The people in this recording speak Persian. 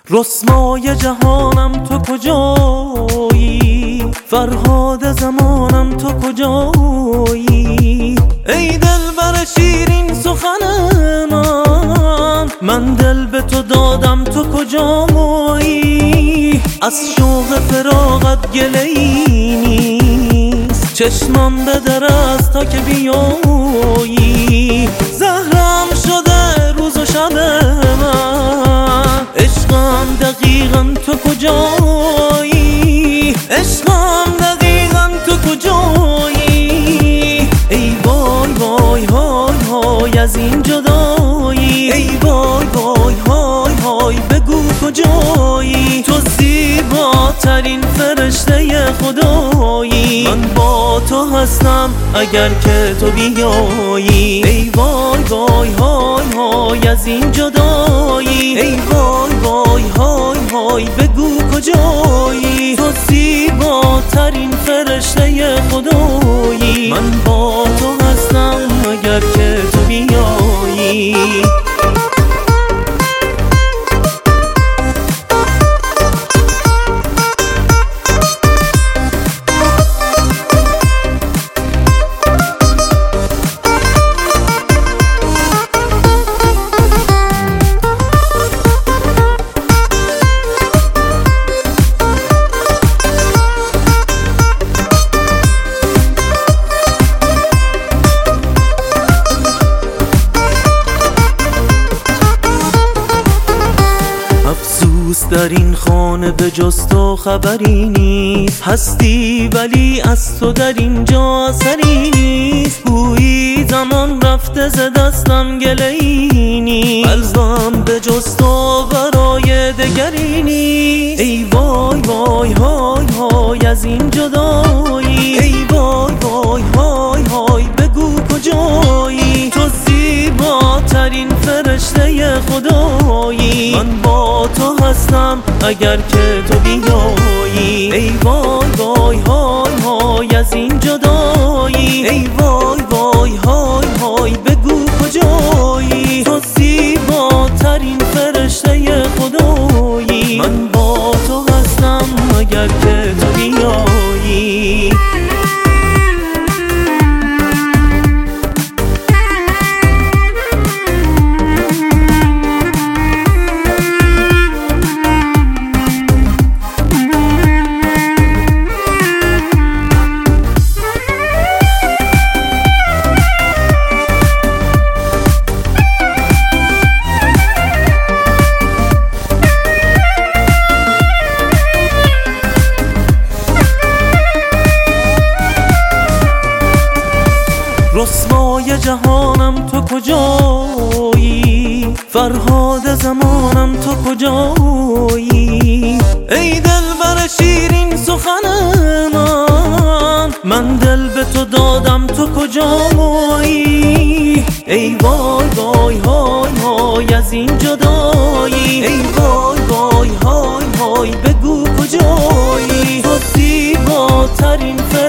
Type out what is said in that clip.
رسوای جهانم تو کجایی، فرهاد زمانم تو کجایی. ای دلبر شیرین سخن من دل به تو دادم تو کجایی. از شوق فراقت گله‌ای نیست، چشمم به در است تا که بیایی. زهرم شده روز و شب من، عشقم دقیقاً تو کجایی، عشقم دقیقاً تو کجایی. ای وای وای های های از این جدایی، ای وای وای های های بگو کجایی. تو زیباترین فرشته خدایی، من با تو هستم اگر که تو بیایی. ای وای وای های های از این جدایی، ای وای وای های های بگو کجایی. تو زیباترین فرشته خدایی، من با تو هستم اگر که تو بیایی. در این خانه به جز تو خبری نیست، هستی ولی از تو در اینجا اثری نیست. گویی زمان رفته ز دستم گله‌ای نیست، قلبم به جز تو برای دگری نیست. ای وای وای های های از این جدایی، ای وای وای های های بگو کجایی. تو زیباترین فرشته خدایی، من با تو هستم اگر که تو بیایی. ای وای وای های های از این جدایی، ای وای وای های های بگو کجایی. تو زیباترین فرشته خدایی، من با تو هستم اگر که تو بیایی. رسوای جهانم تو کجایی، فرهاد زمانم تو کجایی. ای دلبر شیرین سخن من دل به تو دادم تو کجایی. ای وای وای های های از این جدایی، ای وای وای های های بگو کجایی. تو زیباترین